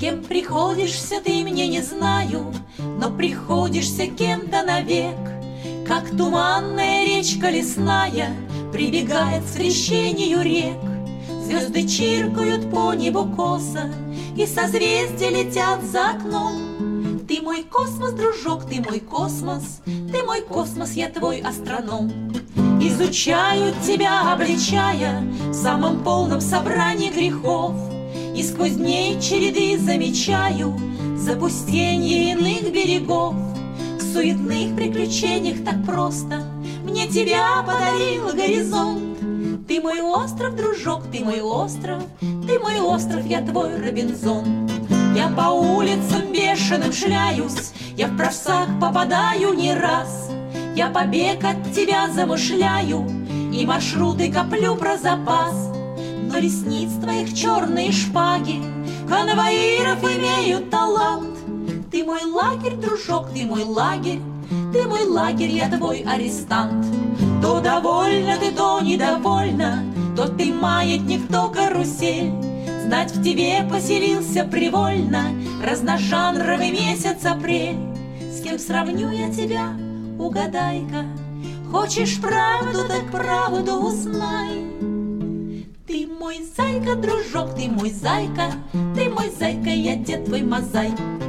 Кем приходишься ты мне, не знаю, но приходишься кем-то навек. Как туманная речка лесная прибегает к скрещению рек. Звезды чиркают по небу косо, и созвездия летят за окном. Ты мой космос, дружок, ты мой космос, ты мой космос, я твой астроном. Изучаю тебя, обличая в самом полном собрании грехов, и сквозь дней череды замечаю запустенье иных берегов. В суетных приключениях так просто мне тебя подарил горизонт. Ты мой остров, дружок, ты мой остров, ты мой остров, я твой Робинзон. Я по улицам бешеным шляюсь, я в просак попадаю не раз. Я побег от тебя замышляю и маршруты коплю про запас. Но ресниц твоих черные шпаги конвоиров имеют талант. Ты мой лагерь, дружок, ты мой лагерь, ты мой лагерь, я твой арестант. То довольна ты, то недовольна, то ты маятник, то карусель. Знать в тебе поселился привольно разножанровый месяц апрель. С кем сравню я тебя, угадай-ка? Хочешь правду, так правду узнай. Ты мой зайка, дружок, ты мой зайка, ты мой зайка, я дед твой мозаик.